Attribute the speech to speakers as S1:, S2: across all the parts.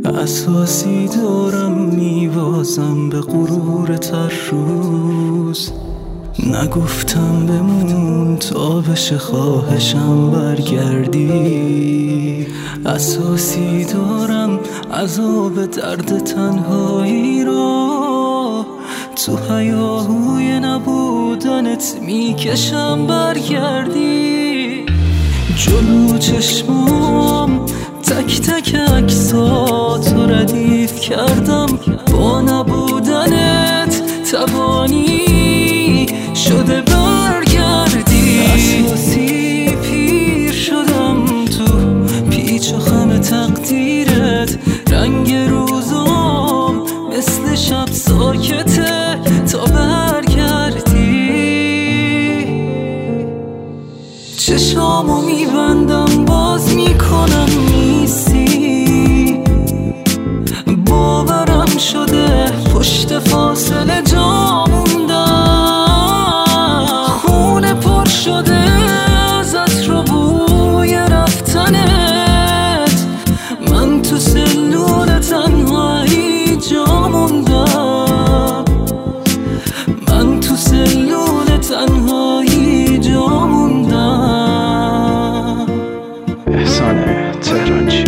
S1: اساسی دارم میوازم به غرورت هر روز. نگفتم بمون تا بشه خواهشم برگردی. اساسی دارم عذاب درد تنهایی را، تو هیاهوی نبودنت میکشم برگردی. جلو چشمام تک تک عکساتو ردیف کردم، با نبودنت توانی شده برگردی. اساسی پیر شدم تو پیچ و خم تقدیرت، رنگ روزام مثل شب ساکته تا برگردی. چشامو میبندم باز میکنم نیستی، باورم شده پشت فاصله جا موندم. خونه پر شده ازت رو بوی رفتنت، من تو سلول تنهایی جا موندم. من تو سلول تنهایی جا موندم.
S2: احسان تهرانچی.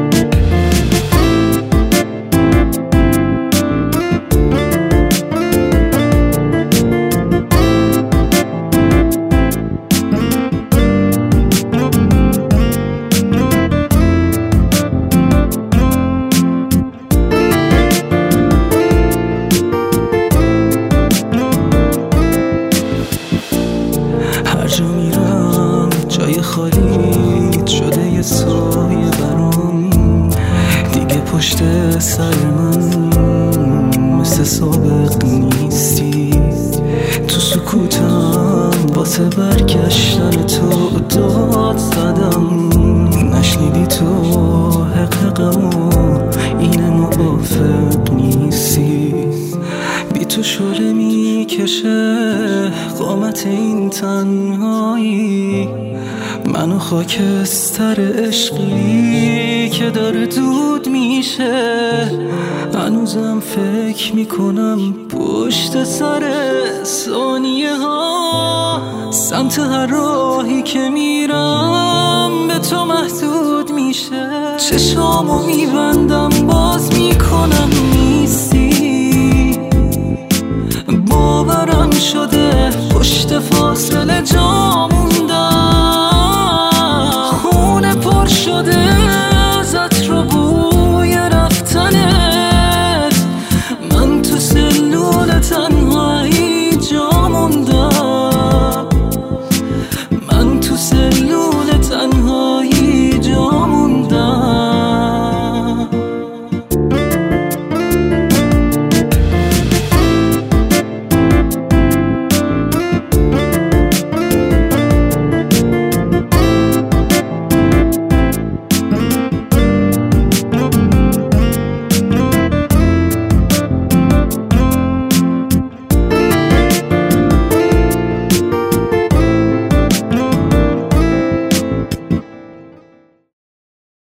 S1: هر جا میرم جای خالی شده یه سایه برام، دیگه پشت سر من مثل سابق نیستی. تو سکوتم واسه برگشتن تو داد زدم، نشنیدی تو حقیقمو این موافق نیستی. بی تو شوره میکشه قامت این تنهایی، منو خاکستر عشقی که داره دود میشه. هنوزم فکر میکنم پشت سر ثانیه ها، سمت هر راهی که میرم به تو محدود میشه. چشامو میبندم باز میکنم نیستی، باورم شده پشت فاصله